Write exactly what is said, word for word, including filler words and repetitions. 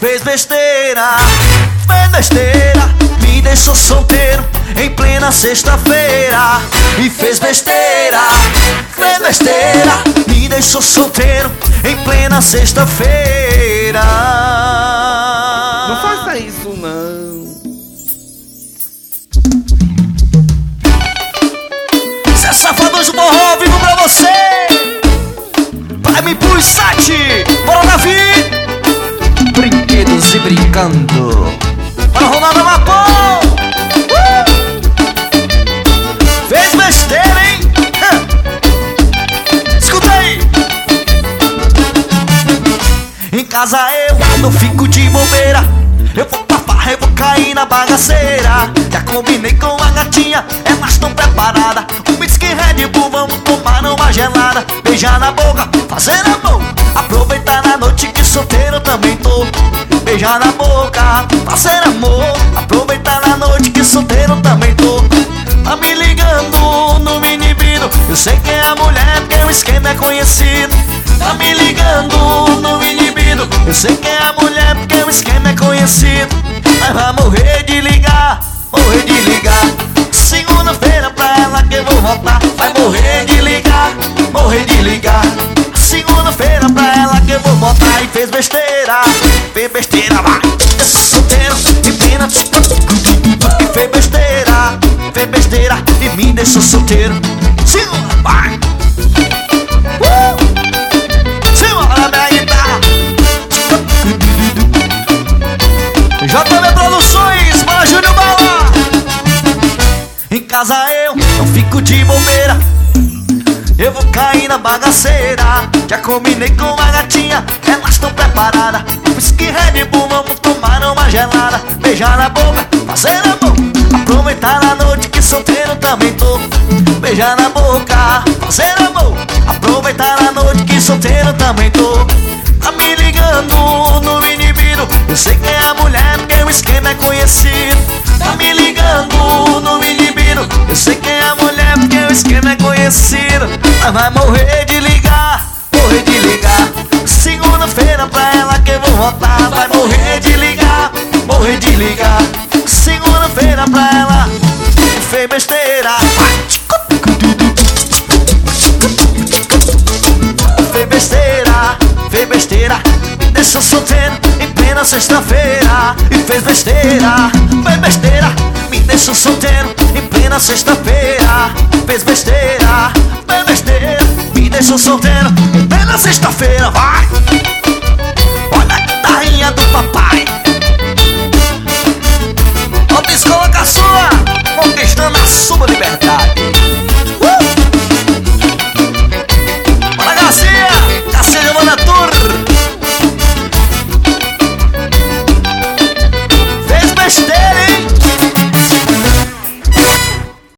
fez besteira, fez besteira, me deixou solteiro em plena sexta-feira. E fez besteira, fez besteira, me deixou solteiro em plena sexta-feira. Não faça isso não. Cê safadão de forró, vivo pra você. Vai me pulsate, bora Davi. Brinquedos e brincando. Bora Ronaldo Mapô. uh! Fez besteira, hein? Uh! Escuta aí. Em casa eu não fico de bobeira. Eu vou pra farra, eu vou cair na bagaceira. Já combinei com a gatinha, elas tão preparadas. Um whisky Red Bull, vamos tomar uma gelada. Beijar na boca, fazer amor. Aproveitar a noite que solteiro também tô. Beijar na boca, fazer amor. Aproveitar a noite que solteiro também tô. Tá me ligando no inibido, eu sei que é a mulher porque o esquema é conhecido. Tá me ligando no inibido, eu sei que é a mulher porque o esquema é conhecido. Mas vai morrer de ligar, morrer de ligar. Segunda-feira pra ela que eu vou voltar. Vai morrer de ligar, morrer de ligar. Segunda-feira pra ela que eu vou voltar. E fez besteira, fez besteira, vai. Eu sou solteiro e pena. E fez besteira, fez besteira e me deixou solteiro. Segura, vai. Uh! Segura minha guitarra. J B Produções, para Júnior Bala. Em casa eu não fico de bobeira. Eu vou cair na bagaceira. Já combinei com a gatinha, elas tão preparadas. Whisky Red Bull, vamos tomar uma gelada. Beijar na boca, fazer amor. Aproveitar a noite que solteiro também tô. Beijar na boca, fazer amor. Aproveitar a noite que solteiro também tô. Tá me ligando no inibido, eu sei que é a mulher porque o esquema é conhecido. Tá me ligando no inibido, eu sei que é a mulher porque o esquema é conhecido. Mas vai morrer de ligar, morrer de ligar. Segunda-feira pra ela que eu vou voltar. Vai morrer de ligar, morrer de ligar. Segunda-feira pra ela fez besteira. Fez besteira, fez besteira, me deixou solteiro em plena sexta-feira. E fez besteira, fez besteira, me deixou solteiro em plena sexta-feira. Fez besteira, fez besteira, me deixou solteiro em plena sexta-feira. Vai!